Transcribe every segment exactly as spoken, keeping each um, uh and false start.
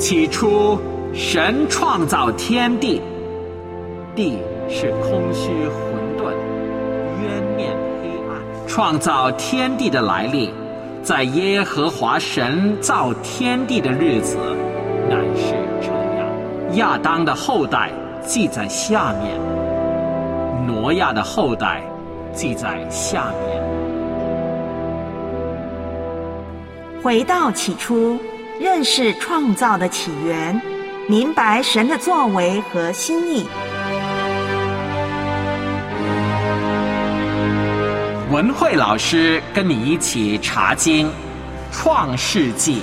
起初，神创造天地，地是空虚混沌，渊面黑暗。创造天地的来历，在耶和华神造天地的日子，乃是这样。亚当的后代记在下面，挪亚的后代记在下面。 回到起初，认识创造的起源，明白神的作为和心意。 文慧老师跟你一起查经《创世纪》。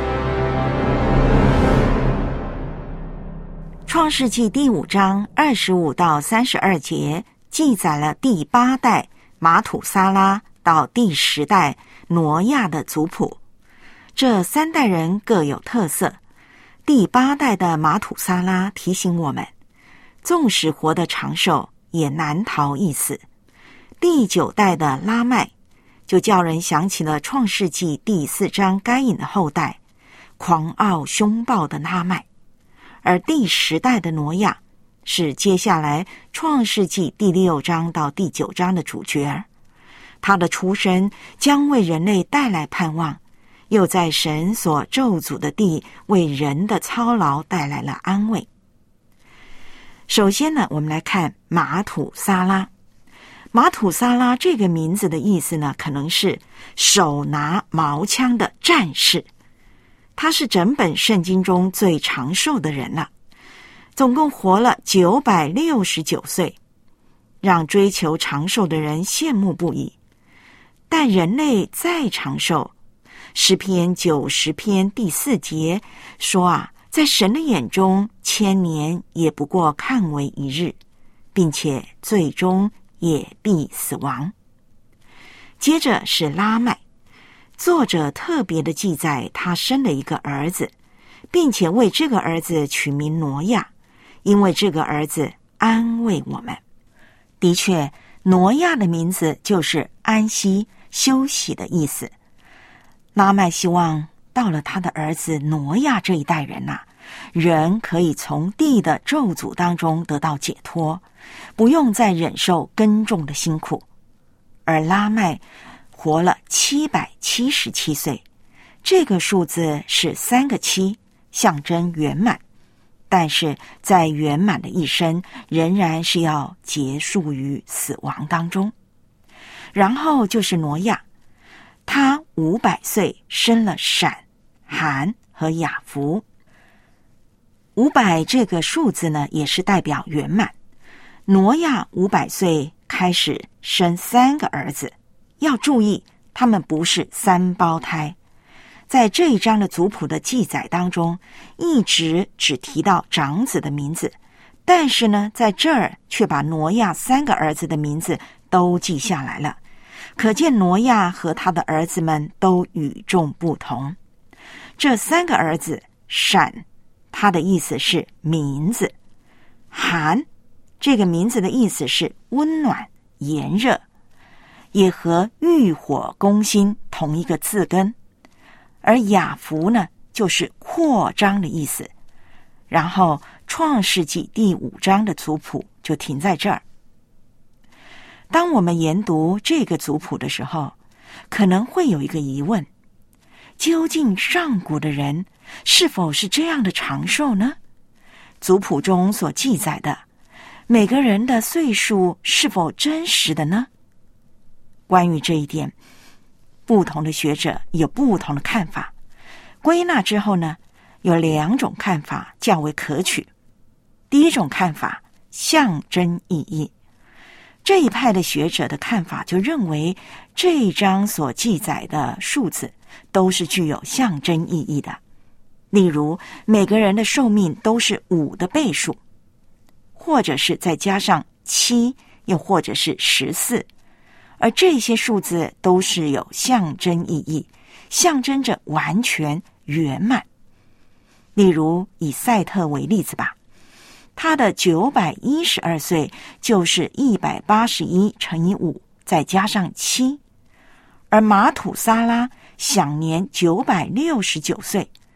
创世纪第五章二十五到三十二节记载了第八代马土撒拉到第十代挪亚的族谱。这三代人各有特色。第八代的马土撒拉提醒我们，纵使活得长寿，也难逃一死。第九代的拉麦就叫人想起了创世纪第四章该隐的后代，狂傲凶暴的拉麦。而第十代的挪亚是接下来创世纪第六章到第九章的主角，他的出生将为人类带来盼望，又在神所咒诅的地为人的操劳带来了安慰。首先呢，我们来看马土撒拉。马土撒拉这个名字的意思呢，可能是手拿矛枪的战士。他是整本圣经中最长寿的人了，总共活了九百六十九岁，让追求长寿的人羡慕不已。但人类再长寿，诗篇九十篇第四节说啊，在神的眼中，千年也不过看为一日，并且最终也必死亡。接着是拉麦，作者特别的记载他生了一个儿子，并且为这个儿子取名挪亚，因为这个儿子安慰我们。的确，挪亚的名字就是安息、休息的意思。拉麦希望到了他的儿子挪亚这一代人啊，人可以从地的咒诅当中得到解脱，不用再忍受耕种的辛苦。而拉麦活了七百七十七岁，这个数字是三个七，象征圆满。但是在圆满的一生，仍然是要结束于死亡当中。然后就是挪亚，他五百岁生了闪、含和雅弗。五百这个数字呢，也是代表圆满。挪亚五百岁开始生三个儿子，要注意，他们不是三胞胎。在这一章的族谱的记载当中，一直只提到长子的名字，但是呢，在这儿却把挪亚三个儿子的名字都记下来了。可见挪亚和他的儿子们都与众不同。这三个儿子，闪，他的意思是名字；含，这个名字的意思是温暖、炎热，也和浴火攻心同一个字根。而雅弗呢，就是扩张的意思。然后创世纪第五章的族谱就停在这儿。当我们研读这个族谱的时候，可能会有一个疑问，究竟上古的人是否是这样的长寿呢？族谱中所记载的每个人的岁数是否真实的呢？关于这一点，不同的学者有不同的看法。归纳之后呢，有两种看法较为可取。第一种看法，象征意义。这一派的学者的看法就认为，这一章所记载的数字都是具有象征意义的。例如，每个人的寿命都是五的倍数，或者是再加上七，又或者是十四。而这些数字都是有象征意义，象征着完全圆满。例如以赛特为例子吧，他的九百一十二岁就是一百八十一乘以五，再加上七。而马土撒拉享年九百六十九岁，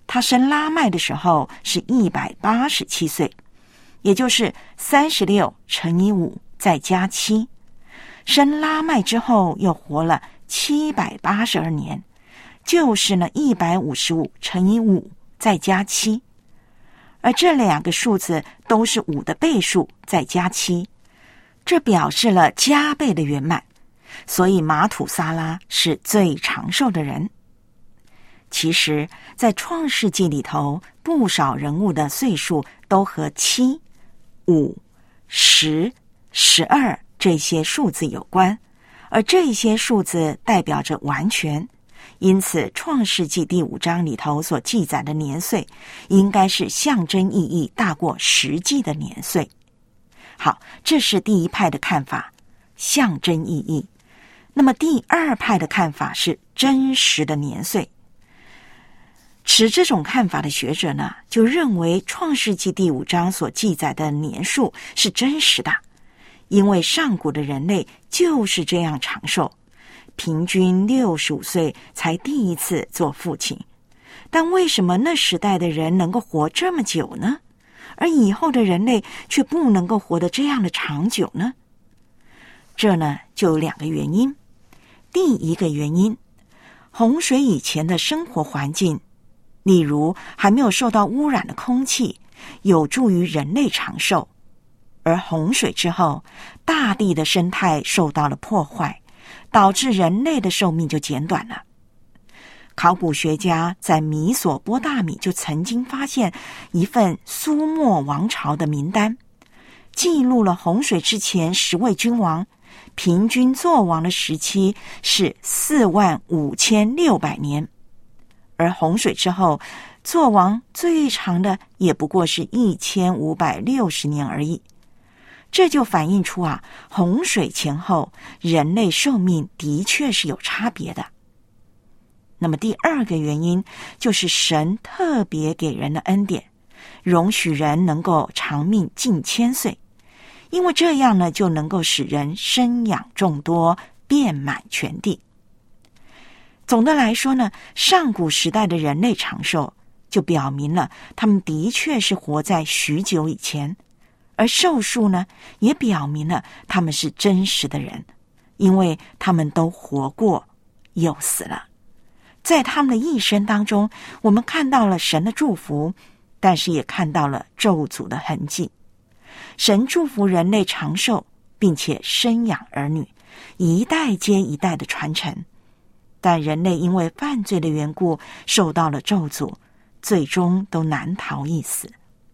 他生拉麦的时候是一百八十七岁，也就是三十六乘以五再加七。生拉麦之后又活了七百八十二年，就是呢一百五十五乘以五再加七。而这两个数字都是五的倍数再加七，这表示了加倍的圆满，所以马土撒拉是最长寿的人。其实在创世纪里头，不少人物的岁数都和七、五、十、十二这些数字有关，而这些数字代表着完全，因此创世纪第五章里头所记载的年岁应该是象征意义大过实际的年岁。好，这是第一派的看法，象征意义。那么第二派的看法是真实的年岁。持这种看法的学者呢，就认为创世纪第五章所记载的年数是真实的，因为上古的人类就是这样长寿，平均六十五岁才第一次做父亲。但为什么那时代的人能够活这么久呢？而以后的人类却不能够活得这样的长久呢？这呢，就有两个原因。第一个原因，洪水以前的生活环境，例如还没有受到污染的空气，有助于人类长寿。而洪水之后，大地的生态受到了破坏，导致人类的寿命就减短了。考古学家在米索波大米就曾经发现一份苏莫王朝的名单，记录了洪水之前十位君王平均作王的时期是四万五千六百年，而洪水之后作王最长的也不过是一千五百六十年而已。这就反映出啊，洪水前后人类寿命的确是有差别的。那么第二个原因就是神特别给人的恩典，容许人能够长命近千岁，因为这样呢，就能够使人生养众多，遍满全地。总的来说呢，上古时代的人类长寿，就表明了他们的确是活在许久以前，而寿数呢，也表明了他们是真实的人，因为他们都活过又死了。在他们的一生当中，我们看到了神的祝福，但是也看到了咒诅的痕迹。神祝福人类长寿，并且生养儿女，一代接一代的传承。但人类因为犯罪的缘故，受到了咒诅，最终都难逃一死。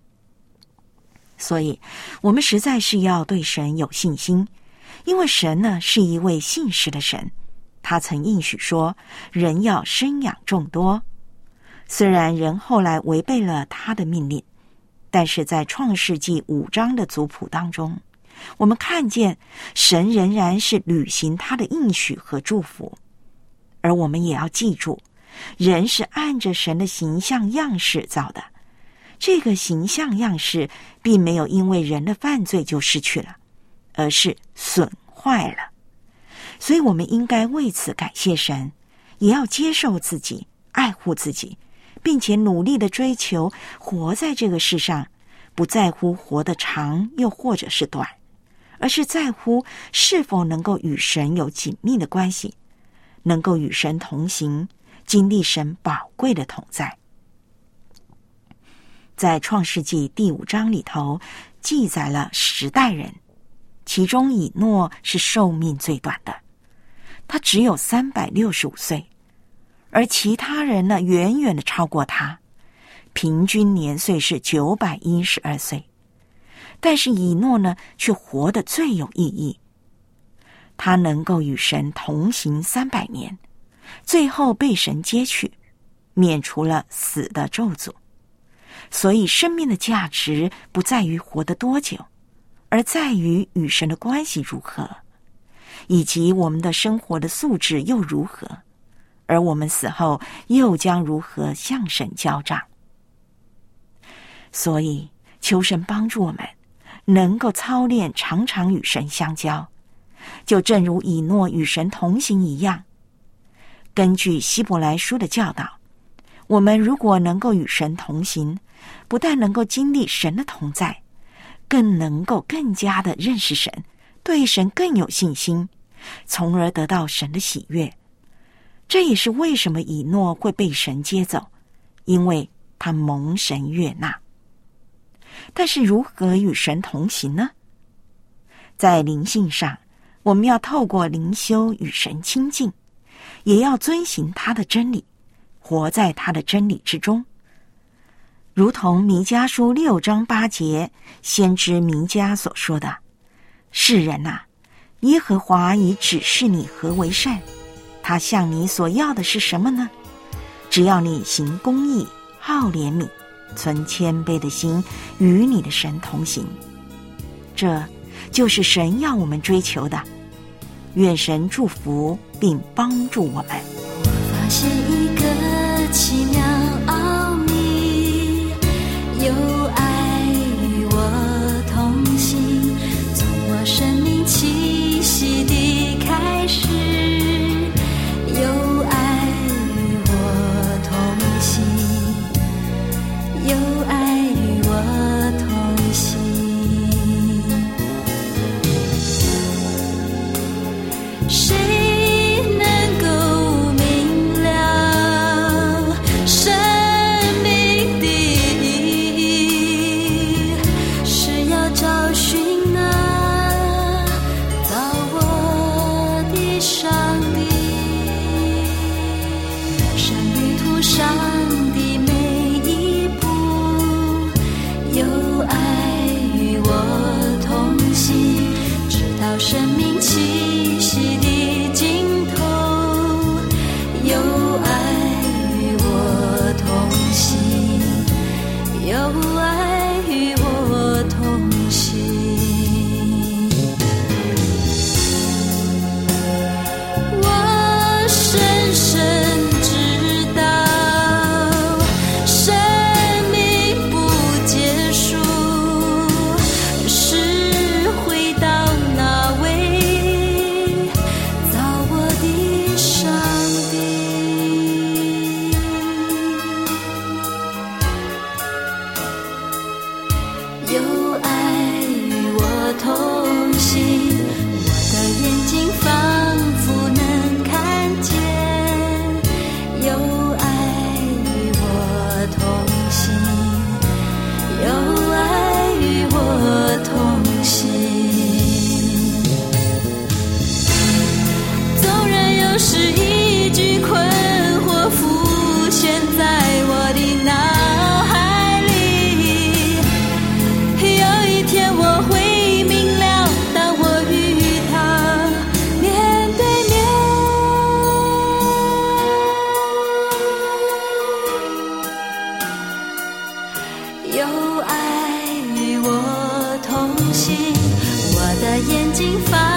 所以我们实在是要对神有信心，因为神呢是一位信实的神，他曾应许说人要生养众多。虽然人后来违背了他的命令，但是在创世纪五章的族谱当中，我们看见神仍然是履行他的应许和祝福。而我们也要记住，人是按着神的形象样式造的，这个形象样式并没有因为人的犯罪就失去了，而是损坏了。所以我们应该为此感谢神，也要接受自己，爱护自己，并且努力的追求活在这个世上，不在乎活得长又或者是短，而是在乎是否能够与神有紧密的关系，能够与神同行，经历神宝贵的同在。在创世纪第五章里头记载了十代人，其中以诺是寿命最短的，他只有三百六十五岁，而其他人呢远远的超过他，平均年岁是九百一十二岁。但是以诺呢却活得最有意义，他能够与神同行三百年，最后被神接去，免除了死的咒诅。所以生命的价值不在于活得多久，而在于与神的关系如何，以及我们的生活的素质又如何，而我们死后又将如何向神交账。所以求神帮助我们能够操练常常与神相交，就正如以诺与神同行一样。根据希伯来书的教导， 我们如果能够与神同行，不但能够经历神的同在，更能够更加的认识神，对神更有信心，从而得到神的喜悦。这也是为什么以诺会被神接走，因为他蒙神悦纳。但是如何与神同行呢？在灵性上，我们要透过灵修与神亲近，也要遵行他的真理，活在他的真理之中。如同弥迦书六章八节先知弥迦所说的：世人啊，耶和华已指示你何为善，他向你所要的是什么呢？只要你行公义，好怜悯，存谦卑的心，与你的神同行。这就是神要我们追求的。愿神祝福并帮助我们。 我发现一个奇妙奥秘，有爱与我同行，从我生命气息的开始，有爱与我同行，有爱与我同行。谁能够明了生命的意义？是要找寻那造我的上帝，生旅途上的每一步，有爱与我同行，直到生命气息的尽头，有爱与我同行，有爱与我同行。我深深知道，生命不结束，是回到那位造我的上帝。有爱与我同行，我的眼睛仿佛能看见，有爱与我同行，有爱与我同行。纵然有时一句困惑浮现在我的脑海里，有一天我会明了，当我与他面对面，有爱与我同行，我的眼睛发